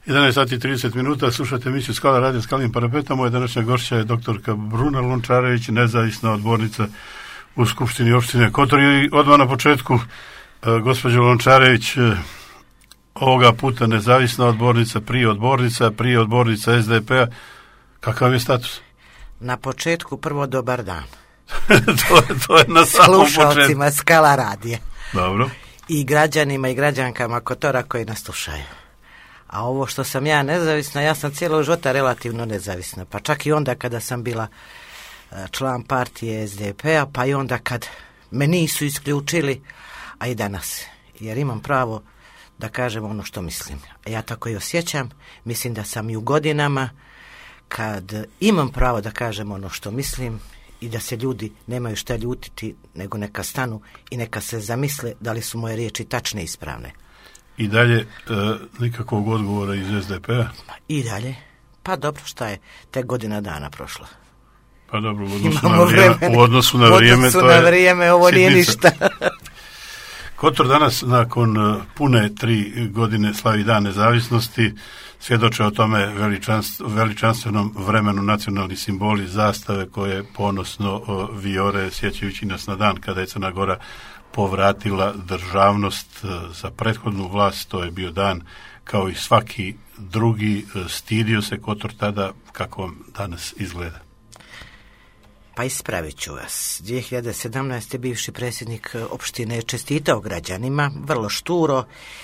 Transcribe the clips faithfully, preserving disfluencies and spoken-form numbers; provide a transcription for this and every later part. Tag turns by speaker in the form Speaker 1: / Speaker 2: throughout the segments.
Speaker 1: jedanaest sati i trideset minuta, slušate emisiju Skala radio Skalnim parapetom. Moja današnja gošća je doktorka Bruna Lončarević, nezavisna odbornica u Skupštini opštine Kotor. I odmah na početku, gospođo Lončarević, ovoga puta nezavisna odbornica, prije odbornica, prije odbornica es de pe a. Kakav je status?
Speaker 2: Na početku prvo dobar dan.
Speaker 1: to, to je na samom početku.
Speaker 2: Slušalcima Skala radija.
Speaker 1: Dobro.
Speaker 2: I građanima i građankama Kotora koji nas slušaju. A ovo što sam ja nezavisna, ja sam cijelo života relativno nezavisna. Pa čak i onda kada sam bila član partije es de pe a, pa i onda kad me nisu isključili, a i danas. Jer imam pravo da kažem ono što mislim. A ja tako i osjećam. Mislim da sam i u godinama kad imam pravo da kažem ono što mislim i da se ljudi nemaju šta ljutiti, nego neka stanu i neka se zamisle da li su moje riječi tačne i ispravne.
Speaker 1: I dalje e, nikakvog odgovora iz es de pe a?
Speaker 2: I dalje. Pa dobro, šta je tek godina dana prošla.
Speaker 1: Pa dobro, u odnosu na vrijeme, u odnosu na vrijeme,
Speaker 2: odnosu
Speaker 1: to
Speaker 2: na
Speaker 1: je
Speaker 2: vrijeme ovo
Speaker 1: sitnica.
Speaker 2: nije ništa.
Speaker 1: Kotor danas, nakon pune tri godine slavi dan nezavisnosti, svjedoče o tome veličanstv, veličanstvenom vremenu nacionalni simboli, zastave koje ponosno vijore, sjećajući nas na dan kada je Crna Gora povratila državnost za prethodnu vlast. To je bio dan kao i svaki drugi. Stidio se Kotor tada, kako vam danas izgleda?
Speaker 2: Pa ispravit ću vas. dvije hiljade sedamnaeste. bivši predsjednik opštine je čestitao građanima, vrlo šturo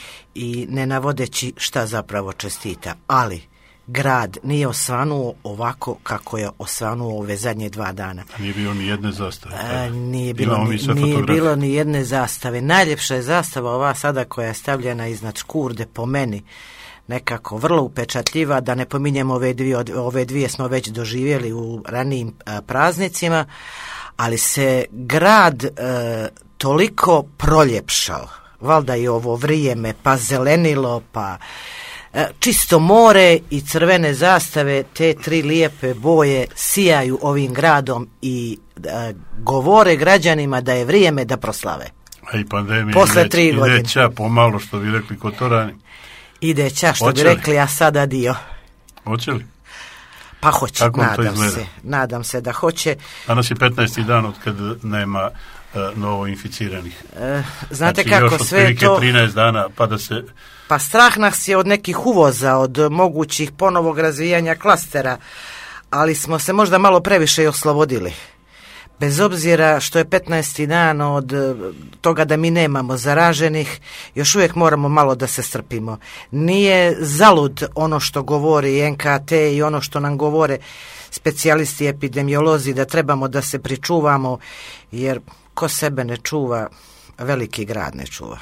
Speaker 2: i ne navodeći šta zapravo čestita. Ali grad nije osvanuo ovako kako je osvanuo ove zadnje dva dana.
Speaker 1: A nije bilo ni jedne zastave?
Speaker 2: A, nije bilo, ni, nije bilo ni jedne zastave. Najljepša je zastava ova sada koja je stavljena iznad Škurde, po meni nekako vrlo upečatljiva, da ne pominjemo ove dvije, ove dvije smo već doživjeli u ranijim a, praznicima, ali se grad a, toliko proljepšao, valjda i ovo vrijeme, pa zelenilo, pa a, čisto more i crvene zastave, te tri lijepe boje sijaju ovim gradom i a, govore građanima da je vrijeme da proslave.
Speaker 1: A i pandemija
Speaker 2: posle tri godine
Speaker 1: ide ča pomalo, što bi rekli Kotorani.
Speaker 2: Ide ča, što
Speaker 1: Hoće
Speaker 2: bi
Speaker 1: li?
Speaker 2: rekli, a sada dio.
Speaker 1: Hoće li?
Speaker 2: Pa hoće,
Speaker 1: Kako
Speaker 2: nadam se. Nadam se da hoće.
Speaker 1: Danas je petnaesti dan od kad nema uh, novo inficiranih.
Speaker 2: E, znate
Speaker 1: znači,
Speaker 2: kako
Speaker 1: još
Speaker 2: sve to...
Speaker 1: trinaest dana pa da se...
Speaker 2: Pa strah nas je od nekih uvoza, od mogućih ponovog razvijanja klastera, ali smo se možda malo previše i oslobodili. Bez obzira što je petnaesti dan od toga da mi nemamo zaraženih, još uvijek moramo malo da se strpimo. Nije zalud ono što govori en ka te i ono što nam govore specijalisti epidemiolozi, da trebamo da se pričuvamo, jer ko sebe ne čuva, veliki grad ne čuva.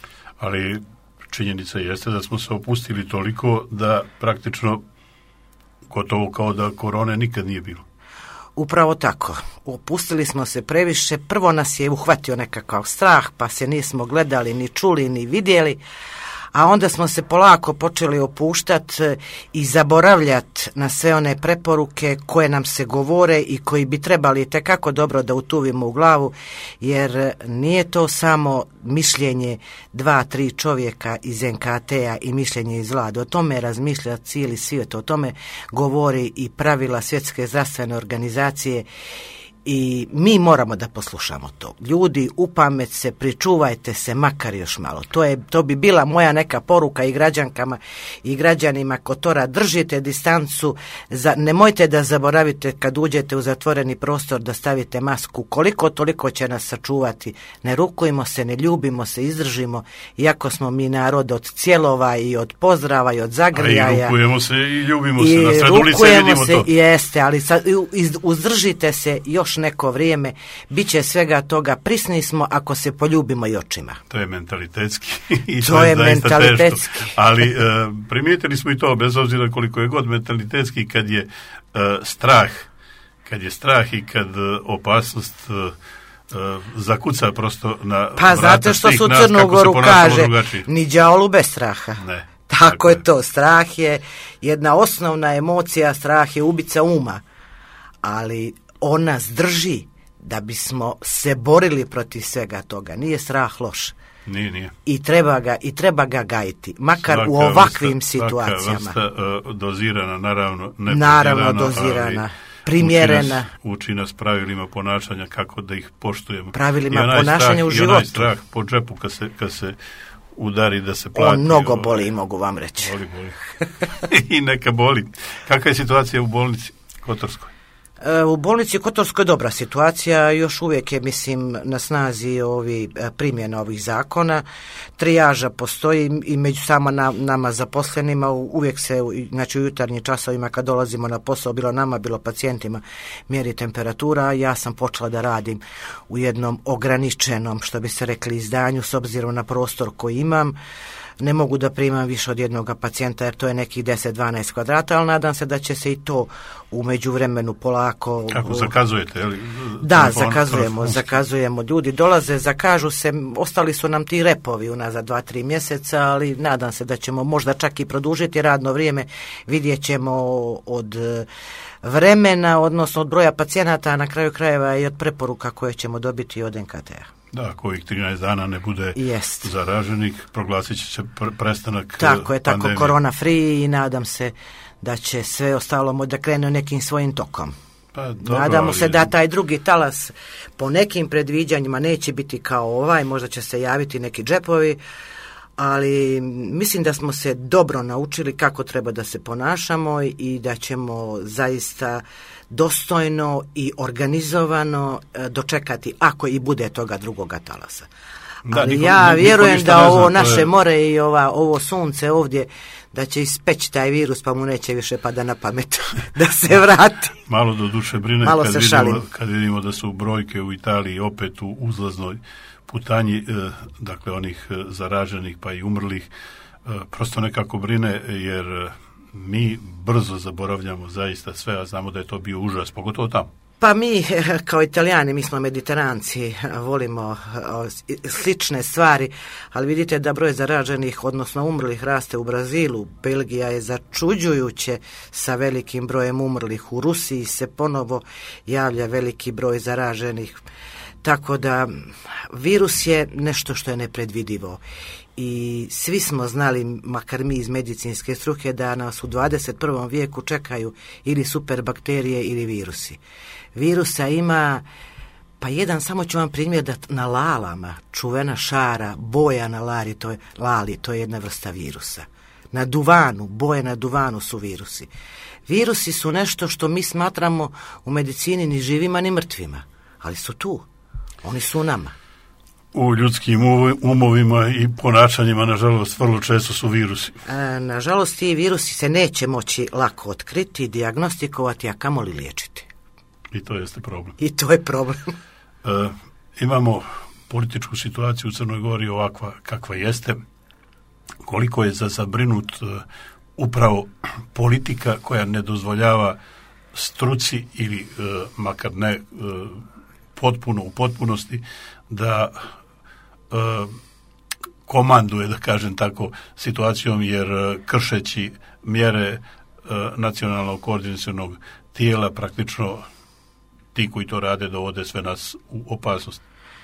Speaker 1: Ali činjenica jeste da smo se opustili toliko da praktično gotovo kao da korone nikad nije bilo.
Speaker 2: Upravo tako. Opustili smo se previše. Prvo nas je uhvatio nekakav strah, pa se nismo gledali, ni čuli, ni vidjeli, a onda smo se polako počeli opuštati i zaboravljati na sve one preporuke koje nam se govore i koji bi trebali tekako dobro da utuvimo u glavu, jer nije to samo mišljenje dva, tri čovjeka iz en ka te a i mišljenje iz vlade. O tome razmišlja cijeli svijet, o tome govori i pravila Svjetske zdravstvene organizacije. I mi moramo da poslušamo to. Ljudi, u pamet se, pričuvajte se makar još malo. To je, to bi bila moja neka poruka i građankama i građanima Kotora. Držite distancu, za, nemojte da zaboravite kad uđete u zatvoreni prostor da stavite masku. Koliko toliko će nas sačuvati. Ne rukujmo se, ne ljubimo se, izdržimo, iako smo mi narod od cijelova i od pozdrava i od zagrljaja.
Speaker 1: A i rukujemo se i ljubimo se, na sred ulice vidimo
Speaker 2: se,
Speaker 1: to.
Speaker 2: Jeste, ali sa, iz, uzdržite se još neko vrijeme, bit će svega toga, prisni smo ako se poljubimo i očima.
Speaker 1: To je mentalitetski. I
Speaker 2: to, to je mentalitetski.
Speaker 1: Teško. Ali e, primijetili smo i to, bez obzira koliko je god mentalitetski, kad je e, strah, kad je strah i kad e, opasnost e, zakuca prosto na
Speaker 2: pa zato što su Crnu Goru kaže ni đavolu bez straha.
Speaker 1: Ne.
Speaker 2: Tako, tako je to. Strah je jedna osnovna emocija, strah je ubica uma. Ali on nas drži da bismo se borili protiv svega toga. Nije strah loš.
Speaker 1: Nije, nije.
Speaker 2: I treba ga, i treba ga gajiti, makar svaka u ovakvim vrsta, situacijama.
Speaker 1: Svaka vrsta uh, dozirana, naravno, ne
Speaker 2: naravno dozirana, primjerena.
Speaker 1: Uči nas pravilima ponašanja, kako da ih poštujemo.
Speaker 2: Pravilima ponašanja
Speaker 1: strah,
Speaker 2: u životu.
Speaker 1: I onaj strah po džepu kad se, kad se udari da se plati.
Speaker 2: On mnogo boli, ovaj, mogu vam reći.
Speaker 1: Boli, boli. I neka boli. Kakva je situacija u bolnici Kotorskoj?
Speaker 2: U bolnici Kotorskoj dobra situacija, još uvijek je, mislim, na snazi ovi primjena ovih zakona. Trijaža postoji i među sama na, nama zaposlenima, uvijek se, znači u jutarnjim časovima kad dolazimo na posao, bilo nama, bilo pacijentima, mjeri temperatura. Ja sam počela da radim u jednom ograničenom, što bi se rekli, izdanju, s obzirom na prostor koji imam. Ne mogu da primam više od jednog pacijenta jer to je nekih deset do dvanaest kvadrata, ali nadam se da će se i to u međuvremenu polako...
Speaker 1: Kako zakazujete? Ili,
Speaker 2: da, zakazujemo, zakazujemo. Ljudi dolaze, zakažu se, ostali su nam ti repovi unazad dva, tri mjeseca, ali nadam se da ćemo možda čak i produžiti radno vrijeme. Vidjet ćemo od vremena, odnosno od broja pacijenata, a na kraju krajeva i od preporuka koje ćemo dobiti od en ka te a.
Speaker 1: Da, kojih trinaest dana ne bude
Speaker 2: Jest.
Speaker 1: zaraženih, proglasit će se pr- prestanak
Speaker 2: Tako je,
Speaker 1: pandemije.
Speaker 2: tako korona free i nadam se da će sve ostalo da krene nekim svojim tokom.
Speaker 1: Pa, dobro,
Speaker 2: Nadamo
Speaker 1: ali...
Speaker 2: se da taj drugi talas po nekim predviđanjima neće biti kao ovaj, možda će se javiti neki džepovi, ali mislim da smo se dobro naučili kako treba da se ponašamo i da ćemo zaista dostojno i organizovano dočekati ako i bude toga drugoga talasa.
Speaker 1: Da,
Speaker 2: ali
Speaker 1: niko,
Speaker 2: ja
Speaker 1: niko
Speaker 2: vjerujem da ovo
Speaker 1: zna,
Speaker 2: naše
Speaker 1: je...
Speaker 2: more i ova, ovo sunce ovdje da će ispeći taj virus pa mu neće više pada na pamet da se vrati.
Speaker 1: Malo do duše brine
Speaker 2: Malo
Speaker 1: kad,
Speaker 2: se
Speaker 1: vidimo,
Speaker 2: šalim.
Speaker 1: kad vidimo da su brojke u Italiji opet u uzlaznoj putanji, eh, dakle onih eh, zaraženih pa i umrlih, eh, prosto nekako brine jer eh, mi brzo zaboravljamo zaista sve, a znamo da je to bio užas, pogotovo tamo.
Speaker 2: Pa mi kao Italijani, mi smo mediteranci, volimo slične stvari, ali vidite da broj zaraženih, odnosno umrlih, raste u Brazilu. Belgija je začuđujuće sa velikim brojem umrlih. U Rusiji se ponovo javlja veliki broj zaraženih. Tako da virus je nešto što je nepredvidivo. I svi smo znali, makar mi iz medicinske struke, da nas u dvadeset prvom vijeku čekaju ili superbakterije ili virusi. Virusa ima, pa jedan, samo ću vam primjer da na lalama, čuvena šara, boja na lari, to je, lali, to je jedna vrsta virusa. Na duvanu, boje na duvanu su virusi. Virusi su nešto što mi smatramo u medicini ni živima ni mrtvima, ali su tu, oni su u nama.
Speaker 1: U ljudskim umovima i ponašanjima, nažalost, vrlo često su virusi.
Speaker 2: E, nažalost, ti virusi se neće moći lako otkriti, dijagnostikovati, a kamoli liječiti.
Speaker 1: I to jeste problem.
Speaker 2: I to je problem.
Speaker 1: E, imamo političku situaciju u Crnoj Gori ovakva kakva jeste. Koliko je za zabrinut e, upravo politika koja ne dozvoljava struci ili e, makar ne e, potpuno u potpunosti da e, komanduje, da kažem tako, situacijom, jer e, kršeći mjere e, nacionalnog koordinacionog tijela praktično ti koji to rade dovode sve nas u opasnost.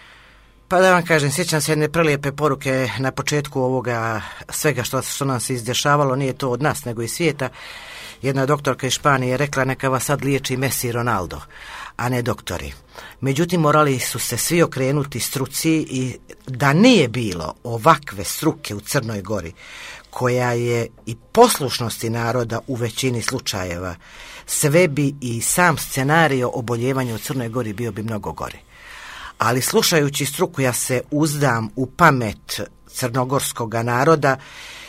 Speaker 2: Pa da vam kažem, sjećam se jedne prelijepe poruke na početku ovoga svega što, što nam se izdešavalo, nije to od nas nego iz svijeta. Jedna doktorka iz Španije je rekla neka vas sad liječi Messi i Ronaldo, a ne doktori. Međutim, morali su se svi okrenuti struci i da nije bilo ovakve struke u Crnoj Gori, koja je i poslušnosti naroda u većini slučajeva, sve bi i sam scenario oboljevanja u Crnoj Gori bio bi mnogo gori. Ali slušajući struku, ja se uzdam u pamet crnogorskog naroda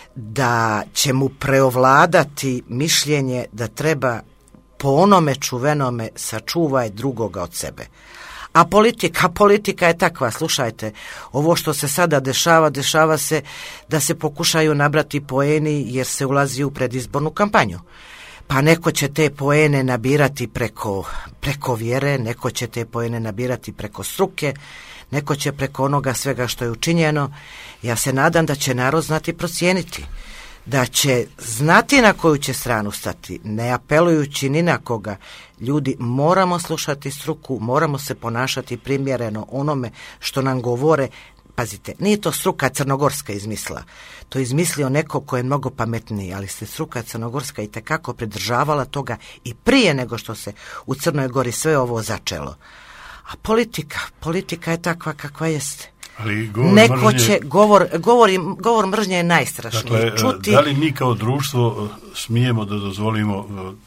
Speaker 2: da će mu preovladati mišljenje da treba po onome čuvenome sačuvaj drugoga od sebe. A politika, politika je takva, slušajte, ovo što se sada dešava, dešava se da se pokušaju nabrati poeni jer se ulazi u predizbornu kampanju. Pa neko će te poene nabirati preko, preko vjere, neko će te poene nabirati preko struke, neko će preko onoga svega što je učinjeno. Ja se nadam da će narod znati procijeniti, da će znati na koju će stranu stati, ne apelujući ni na koga. Ljudi, moramo slušati struku, moramo se ponašati primjereno onome što nam govore pazite, nije to struka crnogorska izmislila. To je izmislio neko ko je mnogo pametniji, ali se struka crnogorska i tekako pridržavala toga i prije nego što se u Crnoj Gori sve ovo začelo. A politika, politika je takva kakva jeste.
Speaker 1: Ali govor
Speaker 2: neko
Speaker 1: mržnje,
Speaker 2: će, govor, govor, govor mržnje je najstrašniji.
Speaker 1: Dakle,
Speaker 2: Čuti...
Speaker 1: da li mi kao društvo smijemo da dozvolimo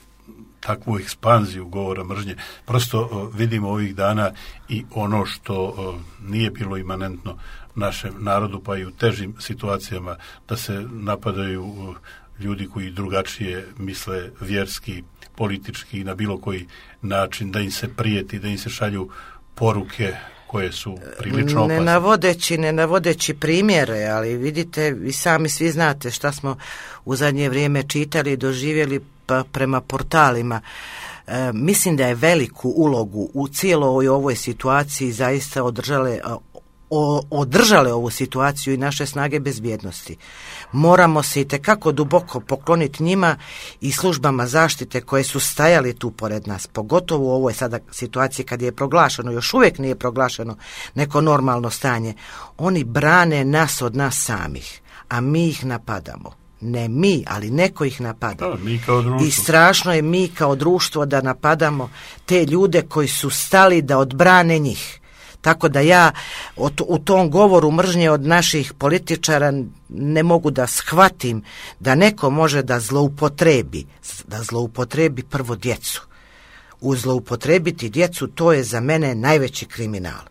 Speaker 1: takvu ekspanziju govora mržnje? Prosto vidimo ovih dana i ono što nije bilo imanentno našem narodu, pa i u težim situacijama, da se napadaju ljudi koji drugačije misle, vjerski, politički, na bilo koji način, da im se prijeti, da im se šalju poruke koje su prilično opasne.
Speaker 2: Ne navodeći, ne navodeći primjere, ali vidite, vi sami svi znate šta smo u zadnje vrijeme čitali i doživjeli pa prema portalima. E, mislim da je veliku ulogu u cijeloj ovoj situaciji zaista održale, o, održale ovu situaciju i naše snage bezbjednosti. Moramo se itekako duboko pokloniti njima i službama zaštite koje su stajali tu pored nas, pogotovo u ovoj sada situaciji kad je proglašeno, još uvijek nije proglašeno neko normalno stanje. Oni brane nas od nas samih, a mi ih napadamo. Ne mi, ali neko ih napada.
Speaker 1: Da, mi kao društvo.
Speaker 2: I strašno je mi kao društvo da napadamo te ljude koji su stali da odbrane njih. Tako da ja u tom govoru mržnje od naših političara ne mogu da shvatim da neko može da zloupotrebi, da zloupotrebi prvo djecu. U zloupotrebiti djecu, to je za mene najveći kriminal.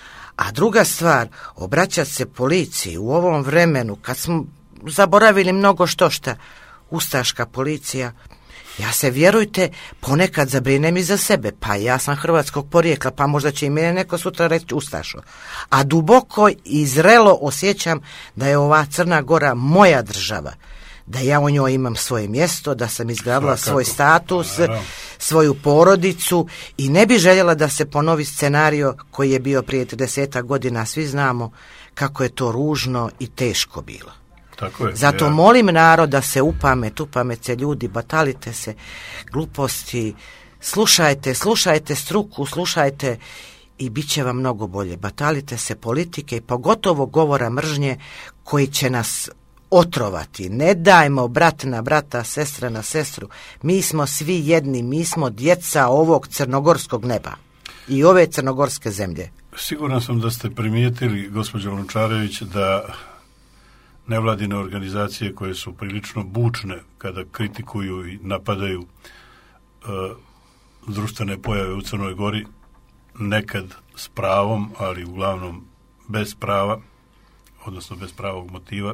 Speaker 2: A druga stvar, obraćati se policiji u ovom vremenu kad smo zaboravili mnogo što šta, ustaška policija. Ja se, vjerujte, ponekad zabrinem i za sebe, pa ja sam hrvatskog porijekla, pa možda će i mene neko sutra reći ustašo. A duboko i zrelo osjećam da je ova Crna Gora moja država, da ja u njoj imam svoje mjesto, da sam izgradila svoj status, svoju porodicu i ne bi željela da se ponovi scenario koji je bio prije trideset godina, svi znamo kako je to ružno i teško bilo.
Speaker 1: Tako je,
Speaker 2: Zato
Speaker 1: ja.
Speaker 2: molim narod da se upamet, upamet se ljudi, batalite se gluposti, slušajte, slušajte struku, slušajte i bit će vam mnogo bolje. Batalite se politike i pogotovo govora mržnje koji će nas otrovati. Ne dajmo brat na brata, sestra na sestru. Mi smo svi jedni, mi smo djeca ovog crnogorskog neba i ove crnogorske zemlje.
Speaker 1: Siguran sam da ste primijetili, gospođo Lončarević, da nevladine organizacije koje su prilično bučne kada kritikuju i napadaju e, društvene pojave u Crnoj Gori, nekad s pravom, ali uglavnom bez prava, odnosno bez pravog motiva,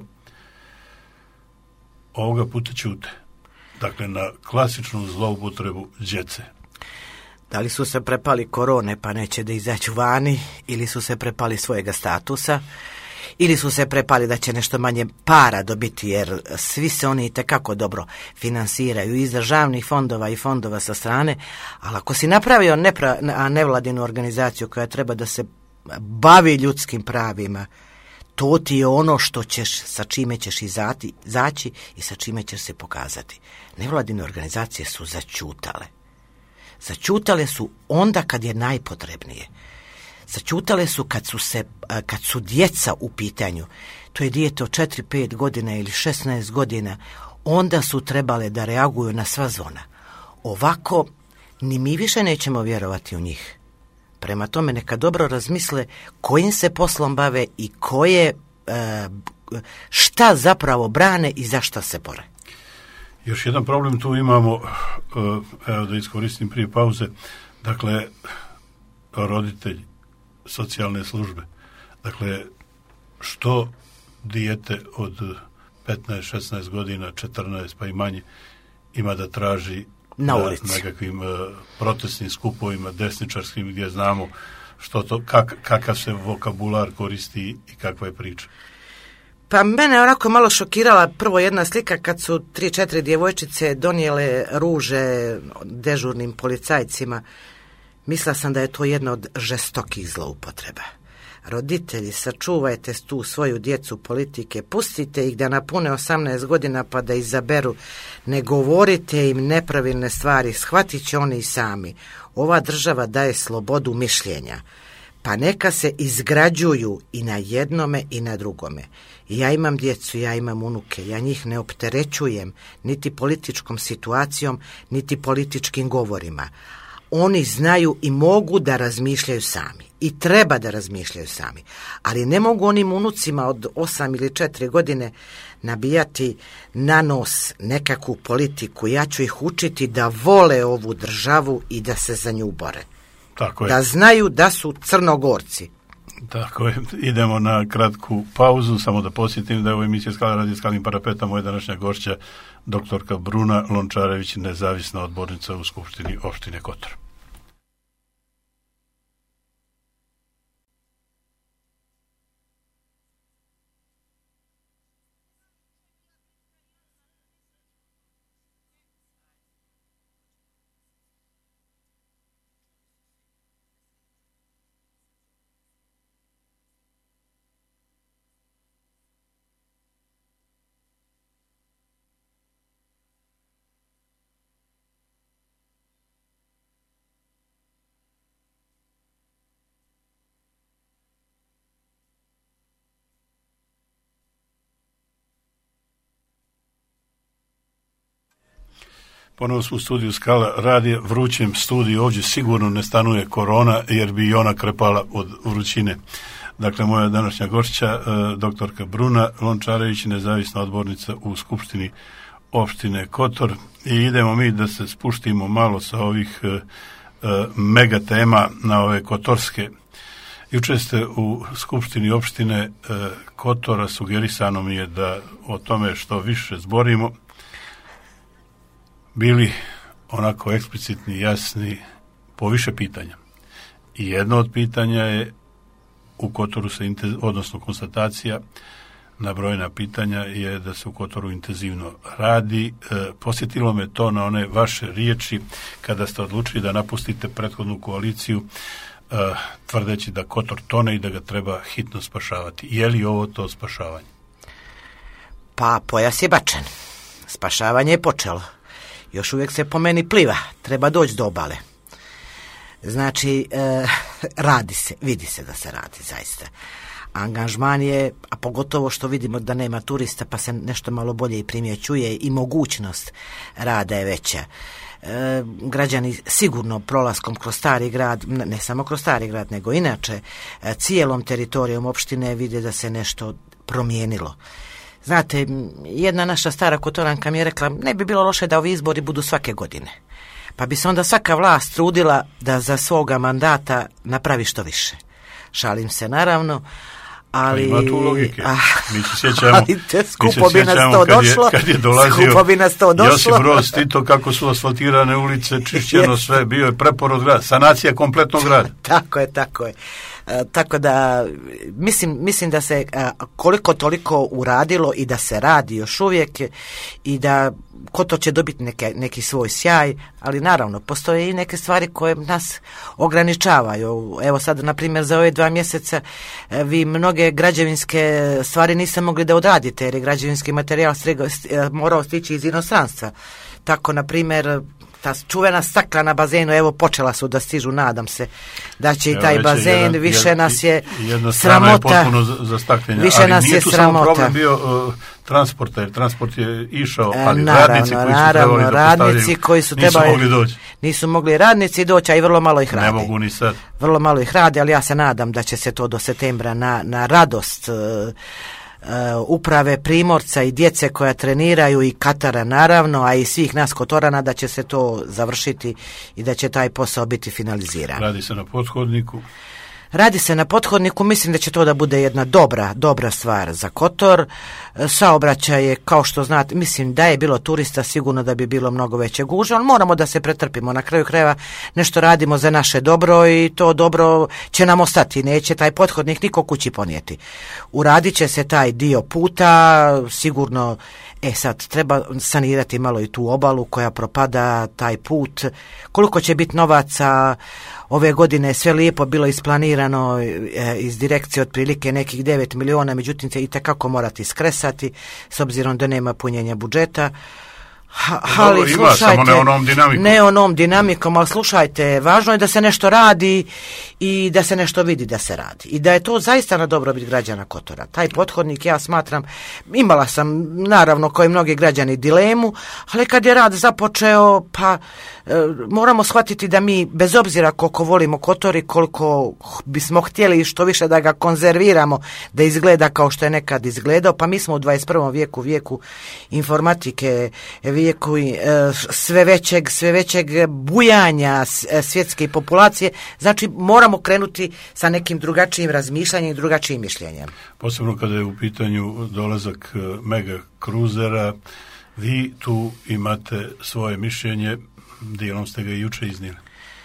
Speaker 1: ovoga puta ćute. Dakle, na klasičnu zloupotrebu djece.
Speaker 2: Da li su se prepali korone pa neće da izađu vani, ili su se prepali svojega statusa, ili su se prepali da će nešto manje para dobiti, jer svi se oni itekako dobro finansiraju iz državnih fondova i fondova sa strane, ali ako si napravio nepra, nevladinu organizaciju koja treba da se bavi ljudskim pravima, to ti je ono što ćeš, sa čime ćeš izati, izaći i sa čime ćeš se pokazati. Nevladine organizacije su začutale. Začutale su onda kad je najpotrebnije. Začutale su kad su, se, kad su djeca u pitanju. To je dijete od četiri pet godina ili šesnaest godina. Onda su trebale da reaguju na sva zvona. Ovako, ni mi više nećemo vjerovati u njih. Prema tome, neka dobro razmisle kojim se poslom bave i koje, šta zapravo brane i za šta se bore.
Speaker 1: Još jedan problem tu imamo, evo da iskoristim prije pauze, dakle, roditelj, socijalne službe. Dakle, što dijete od petnaest šesnaest godina, četrnaest pa i manje, ima da traži
Speaker 2: na
Speaker 1: na
Speaker 2: ulici,
Speaker 1: nekakvim uh, protestnim skupovima, desničarskim, gdje znamo što to, kak, kakav se vokabular koristi i kakva je priča.
Speaker 2: Pa mene je onako malo šokirala prvo jedna slika kad su tri, četiri djevojčice donijele ruže dežurnim policajcima. Mislila sam da je to jedna od žestokih zloupotreba. Roditelji, sačuvajte tu svoju djecu politike, pustite ih da napune osamnaest godina pa da izaberu, ne govorite im nepravilne stvari, shvatit će oni i sami. Ova država daje slobodu mišljenja. pa neka se izgrađuju i na jednome i na drugome. Ja imam djecu, ja imam unuke, ja njih ne opterećujem niti političkom situacijom, niti političkim govorima. Oni znaju i mogu da razmišljaju sami. I treba da razmišljaju sami. Ali ne mogu onim unucima od osam ili četiri godine nabijati na nos nekakvu politiku. Ja ću ih učiti da vole ovu državu i da se za nju bore.
Speaker 1: Tako je.
Speaker 2: Da znaju da su Crnogorci.
Speaker 1: Tako je. Idemo na kratku pauzu, samo da podsjetim da je ovo emisija Skala radi Skalnim parapetom, moja današnja gošća doktorka Bruna Lončarević, nezavisna odbornica u Skupštini opštine Kotor. Ponovo smo u studiju Skala radija, vrućem studiju, ovdje sigurno ne stanuje korona, jer bi i ona krepala od vrućine. Dakle, moja današnja gošća, doktorka Bruna Lončarević, nezavisna odbornica u Skupštini opštine Kotor. I idemo mi da se spuštimo malo sa ovih mega tema na ove kotorske. Juče ste u Skupštini opštine Kotora, sugerisano mi je da o tome što više zborimo, bili onako eksplicitni, jasni po više pitanja. I jedno od pitanja je u Kotoru se, odnosno konstatacija na brojna pitanja je da se u Kotoru intenzivno radi. E, posjetilo me to na one vaše riječi kada ste odlučili da napustite prethodnu koaliciju, e, tvrdeći da Kotor tone i da ga treba hitno spašavati. Je li ovo to spašavanje?
Speaker 2: Pa pojas je bačen. Spašavanje je počelo. Još uvijek se po meni pliva, treba doći do obale. Znači, e, radi se, vidi se da se radi, zaista. Angažman je, a pogotovo što vidimo da nema turista, pa se nešto malo bolje i primjećuje i mogućnost rada je veća. E, građani sigurno prolaskom kroz Stari grad, ne samo kroz Stari grad, nego inače, cijelom teritorijom opštine vide da se nešto promijenilo. Znate, jedna naša stara Kotoranka mi je rekla, ne bi bilo loše da ovi izbori budu svake godine. Pa bi se onda svaka vlast trudila da za svoga mandata napravi što više. Šalim se naravno, ali...
Speaker 1: Pa ima tu logike.
Speaker 2: A,
Speaker 1: mi se sjećamo,
Speaker 2: ali te skupo bi nas to došlo.
Speaker 1: Kad je dolazio
Speaker 2: skupo bi nas to došlo.
Speaker 1: Josip Broz Tito, kako su asfaltirane ulice, čišćeno sve, bio je preporod grada, sanacija kompletnog grada.
Speaker 2: Tako je, tako je. E, tako da mislim, mislim da se a, koliko toliko uradilo i da se radi još uvijek i da Kotor će dobiti neke, neki svoj sjaj, ali naravno postoje i neke stvari koje nas ograničavaju. Evo sad na primjer za ove dva mjeseca vi mnoge građevinske stvari niste mogli da odradite jer je građevinski materijal strigo, morao stići iz inostranstva. Tako na primjer ta čuvena stakla na bazenu, evo počela su da stižu, nadam se da će i taj evo, bazen, jedan, više jedan, nas je sramota,
Speaker 1: je potpuno zastakljenja,
Speaker 2: više
Speaker 1: ali
Speaker 2: nas
Speaker 1: nije
Speaker 2: je
Speaker 1: tu
Speaker 2: sramota.
Speaker 1: Samo problem bio uh, transporta, jer transport je išao, ali
Speaker 2: naravno,
Speaker 1: radnici koji
Speaker 2: naravno,
Speaker 1: su trebali
Speaker 2: radnici koji su
Speaker 1: nisu
Speaker 2: trebali,
Speaker 1: mogli doći.
Speaker 2: Nisu mogli radnici doći, a i vrlo malo ih radi.
Speaker 1: Ne mogu ni sad.
Speaker 2: Vrlo malo ih radi, ali ja se nadam da će se to do septembra na, na radost uh, Uh, uprave Primorca i djece koja treniraju i Katara naravno, a i svih nas Kotorana, da će se to završiti i da će taj posao biti finaliziran.
Speaker 1: Radi se na pothodniku.
Speaker 2: Radi se na pothodniku, mislim da će to da bude jedna dobra, dobra stvar za Kotor. Saobraćaj je, kao što znate, mislim da je bilo turista, sigurno da bi bilo mnogo veće gužve, ali moramo da se pretrpimo. Na kraju krajeva nešto radimo za naše dobro i to dobro će nam ostati. Neće taj pothodnik niko kući ponijeti. Uradit će se taj dio puta, sigurno. E sad, treba sanirati malo i tu obalu koja propada, taj put. Koliko će biti novaca? Ove godine je sve lijepo bilo isplanirano e, iz direkcije otprilike nekih devet miliona, međutim će i tekako morati skresati s obzirom da nema punjenja budžeta. Ha, ali
Speaker 1: Dobro, ima,
Speaker 2: slušajte,
Speaker 1: samo ne onom dinamikom.
Speaker 2: Ne onom dinamikom, ali slušajte, važno je da se nešto radi i da se nešto vidi da se radi. I da je to zaista na dobrobit građana Kotora. Taj pothodnik, ja smatram, imala sam, naravno, kao i mnogi građani, dilemu, ali kad je rad započeo, pa e, moramo shvatiti da mi, bez obzira koliko volimo Kotor i koliko bismo htjeli što više da ga konzerviramo, da izgleda kao što je nekad izgledao, pa mi smo u dvadeset prvom vijeku, vijeku informatike, vijeku sve većeg, sve većeg bujanja svjetske populacije, znači moramo krenuti sa nekim drugačijim razmišljanjem i drugačijim mišljenjem.
Speaker 1: Posebno kada je u pitanju dolazak mega kruzera, vi tu imate svoje mišljenje, dijelom ste ga i juče iznijeli.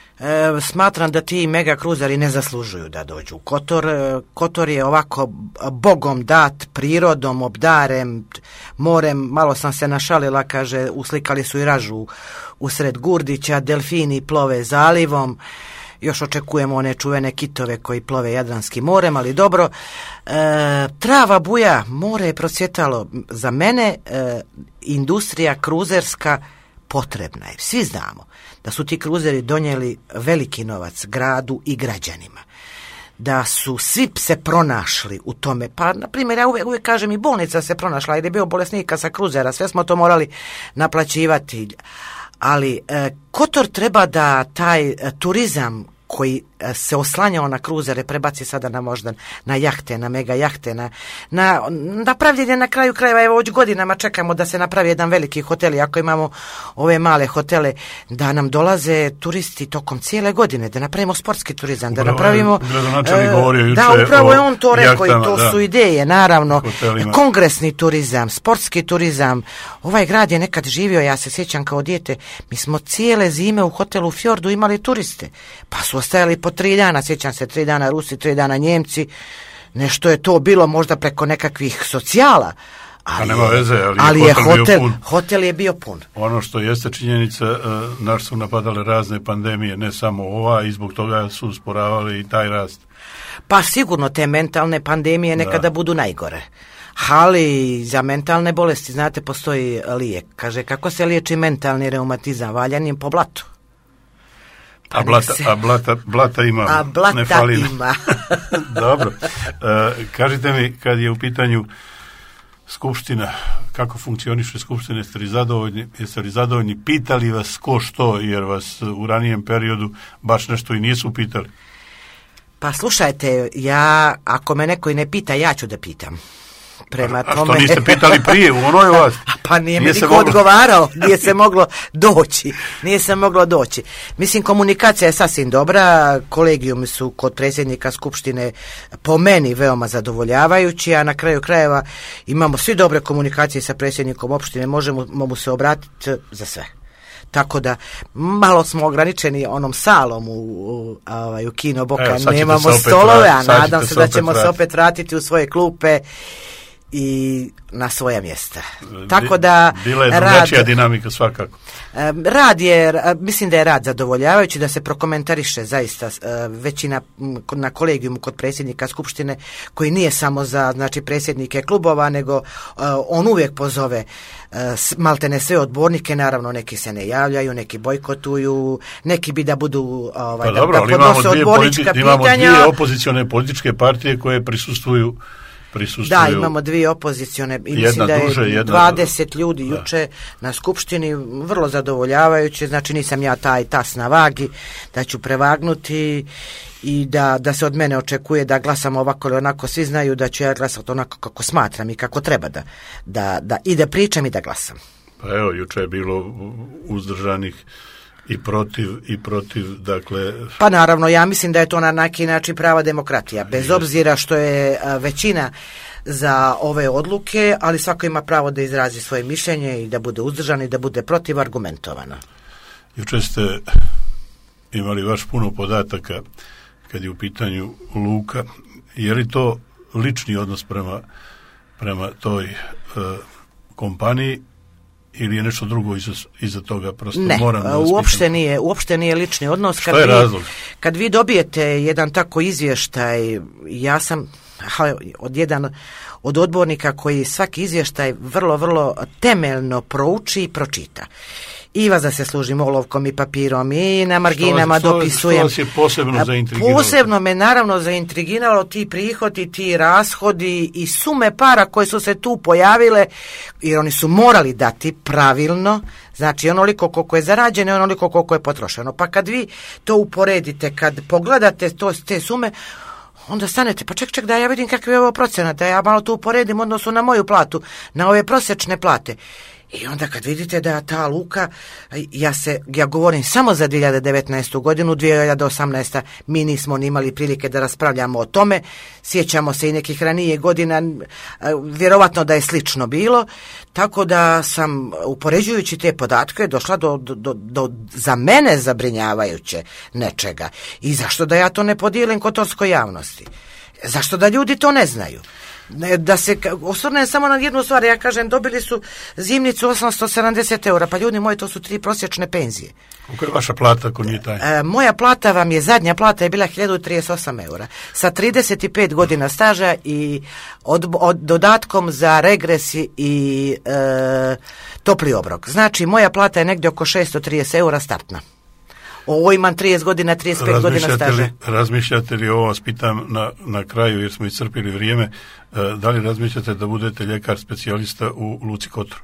Speaker 2: E, smatram da ti mega kruzeri ne zaslužuju da dođu u Kotor. Kotor je ovako bogom dat, prirodom, obdarem, morem, malo sam se našalila, kaže, uslikali su i ražu usred Gurdića, delfini plove zalivom, još očekujemo one čuvene kitove koji plove Jadranskim morem, ali dobro. E, trava buja, more je procvjetalo. Za mene e, industrija kruzerska potrebna je. Svi znamo da su ti kruzeri donijeli veliki novac gradu i građanima. Da su svi se pronašli u tome. Pa, na primjer, ja uvijek, uvijek kažem, i bolnica se pronašla, jer je bio bolesnika sa kruzera, sve smo to morali naplaćivati. Ali e, Kotor treba da taj e, turizam koji se oslanjao na kruzere, prebaci sada na možda na jahte, na mega jahte, na, na napravljen je na kraju krajeva, evo već godinama čekamo da se napravi jedan veliki hotel, i ako imamo ove male hotele, da nam dolaze turisti tokom cijele godine, da napravimo sportski turizam, da
Speaker 1: upravo
Speaker 2: napravimo...
Speaker 1: Je,
Speaker 2: da, upravo je on to rekao
Speaker 1: jahtama,
Speaker 2: i to
Speaker 1: da.
Speaker 2: su ideje, naravno.
Speaker 1: Hotelima.
Speaker 2: Kongresni turizam, sportski turizam. Ovaj grad je nekad živio, ja se sjećam kao dijete, mi smo cijele zime u hotelu Fjordu imali turiste, pa su ostajali po tri dana, sjećam se, tri dana Rusi, tri dana Njemci, nešto je to bilo možda preko nekakvih socijala, ali,
Speaker 1: nema veze, ali,
Speaker 2: ali
Speaker 1: je
Speaker 2: je
Speaker 1: hotel,
Speaker 2: hotel,
Speaker 1: bio
Speaker 2: hotel je bio pun.
Speaker 1: Ono što jeste činjenica, naš su napadale razne pandemije, ne samo ova, i zbog toga su usporavali i taj rast.
Speaker 2: Pa sigurno te mentalne pandemije nekada da. budu najgore. Ali za mentalne bolesti, znate, postoji lijek. Kaže, kako se liječi mentalni reumatizam? Valjanjem po blatu.
Speaker 1: A blata, a blata, blata ima,
Speaker 2: a blata
Speaker 1: ne fali.
Speaker 2: ima.
Speaker 1: Dobro. E, kažite mi, kad je u pitanju skupština, kako funkcioniše skupština, jeste li zadovoljni, jeste li zadovoljni, pitali vas ko što, jer vas u ranijem periodu baš nešto i nisu pitali?
Speaker 2: Pa slušajte, ja, ako me neko i ne pita, ja ću da pitam. Prema
Speaker 1: a, a
Speaker 2: tome...
Speaker 1: što niste pitali prije, u onoj vlasti?
Speaker 2: Pa nije,
Speaker 1: nije
Speaker 2: mi niko moglo... odgovarao, nije se moglo doći, nije se moglo doći. Mislim, komunikacija je sasvim dobra, kolegijumi su kod predsjednika skupštine po meni veoma zadovoljavajući, a na kraju krajeva imamo svi dobre komunikacije sa predsjednikom opštine, možemo mu se obratiti za sve. Tako da malo smo ograničeni onom salom u, u, u, u Kino Boka, Evo, nemamo stolove, a nadam se da ćemo se opet vratiti u svoje klupe i na svoja mjesta. Tako da
Speaker 1: bila je drugačija dinamika svakako.
Speaker 2: Rad je, mislim da je rad zadovoljavajući, da se prokomentariše zaista većina na kolegijumu kod predsjednika skupštine, koji nije samo za, znači, predsjednike klubova, nego on uvijek pozove maltene sve odbornike, naravno neki se ne javljaju, neki bojkotuju, neki bi da budu ovaj,
Speaker 1: pa
Speaker 2: da,
Speaker 1: dobro,
Speaker 2: da podnose odbornička pitanja.
Speaker 1: Imamo dvije opozicione političke partije koje prisustvuju Prisustuju.
Speaker 2: Da, imamo dvije opozicione i mislim da je duže, jedna... dvadeset ljudi da. Juče na skupštini, vrlo zadovoljavajuće, znači nisam ja taj tas na vagi, da ću prevagnuti i da, da se od mene očekuje da glasam ovako ili onako, svi znaju da ću ja glasati onako kako smatram i kako treba da, da, da i da pričam i da glasam.
Speaker 1: Pa evo, juče je bilo uzdržanih i protiv, i protiv, dakle...
Speaker 2: Pa naravno, ja mislim da je to na neki način prava demokratija, bez obzira što je većina za ove odluke, ali svako ima pravo da izrazi svoje mišljenje i da bude uzdržan i da bude protiv argumentovano.
Speaker 1: Juče ste imali baš puno podataka kad je u pitanju luka. Je li to lični odnos prema, prema toj uh, kompaniji, ili je nešto drugo iza, iza toga? Prosto
Speaker 2: ne,
Speaker 1: moram da
Speaker 2: uopšte nije, uopšte nije lični odnos.
Speaker 1: Što kad je vi, razlog?
Speaker 2: Kad vi dobijete jedan tako izvještaj, ja sam, od jedan od odbornika koji svaki izvještaj vrlo, vrlo temeljno prouči i pročita. I vas da se služim olovkom i papirom i na marginama
Speaker 1: što vas,
Speaker 2: dopisujem.
Speaker 1: Što vas je posebno zaintrigiralo?
Speaker 2: Posebno me naravno zaintrigiralo ti prihodi, ti rashodi i sume para koje su se tu pojavile, jer oni su morali dati pravilno, znači onoliko koliko je zarađeno i onoliko koliko je potrošeno. Pa kad vi to uporedite, kad pogledate to, te sume, onda stanete, pa ček, ček, da ja vidim kakve je ovo procenat, da ja malo tu uporedim odnosu na moju platu, na ove prosječne plate. I onda kad vidite da ta luka, ja se, ja govorim samo za dvije hiljade devetnaestu godinu, dvije hiljade osamnaeste mi nismo ni imali prilike da raspravljamo o tome, sjećamo se i nekih ranije godina, vjerovatno da je slično bilo, tako da sam, upoređujući te podatke, došla do, do, do, do za mene zabrinjavajuće nečega. I zašto da ja to ne podijelim kotorskoj javnosti? Zašto da ljudi to ne znaju? Da se osvrnem samo na jednu stvar, ja kažem, dobili su zimnicu osamsto sedamdeset eura, pa ljudi moji, to su tri prosječne penzije.
Speaker 1: Koliko je vaša plata ako nije taj?
Speaker 2: E, moja plata vam je, zadnja plata je bila hiljadu trideset osam eura, sa trideset pet godina staža i od, od dodatkom za regresi i e, topli obrok. Znači, moja plata je negdje oko šesto trideset eura startna. Ovo imam trideset godina, trideset pet godina staža.
Speaker 1: Li, razmišljate li, ovo vas pitam na, na kraju jer smo iscrpili vrijeme, da li razmišljate da budete ljekar specijalista u Luci Kotor?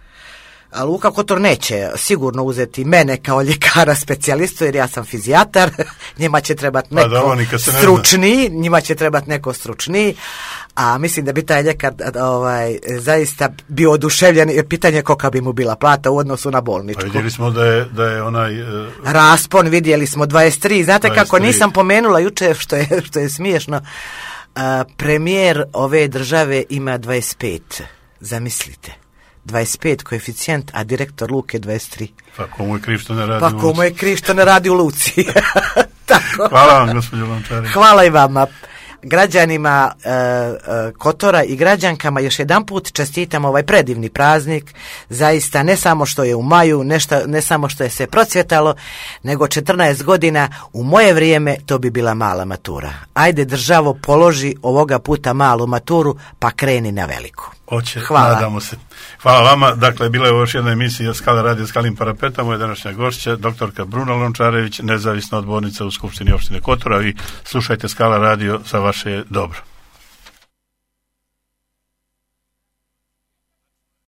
Speaker 2: A Luka Kotor neće sigurno uzeti mene kao ljekara specijalistu, jer ja sam fizijatar, njima će trebati neko
Speaker 1: da,
Speaker 2: stručniji, njima će trebati neko stručniji, a mislim da bi taj ljekar ovaj, zaista bio oduševljen, jer pitanje kolika bi mu bila plata u odnosu na bolničku.
Speaker 1: Pa vidjeli smo da je, da je onaj... Uh,
Speaker 2: raspon, vidjeli smo dvadeset tri, znate
Speaker 1: dvadeset tri.
Speaker 2: Kako nisam pomenula juče, što je, što je smiješno, uh, premijer ove države ima dvadeset pet, zamislite. dvadeset pet koeficijent, a direktor Luke dvadeset tri.
Speaker 1: Pa komu je kriv što ne radi
Speaker 2: pa
Speaker 1: u Luci?
Speaker 2: Pa komu je kriv što ne radi u Luci? Tako.
Speaker 1: Hvala vam, gospođo Lončarević.
Speaker 2: Hvala i vama. Građanima e, e, Kotora i građankama još jedan put čestitam ovaj predivni praznik, zaista ne samo što je u maju, nešta, ne samo što je se procvjetalo, nego četrnaest godina u moje vrijeme to bi bila mala matura. Ajde državo, položi ovoga puta malu maturu pa kreni na veliku.
Speaker 1: Oće,
Speaker 2: hvala.
Speaker 1: Nadamo se. Hvala vama. Dakle, bila je ovo još jedna emisija Skala radio Skalim Parapeta. Moja današnja gošća, doktorka Bruna Lončarević, nezavisna odbornica u Skupštini opštine Kotora. Vi slušajte Skala radio, za vaše dobro.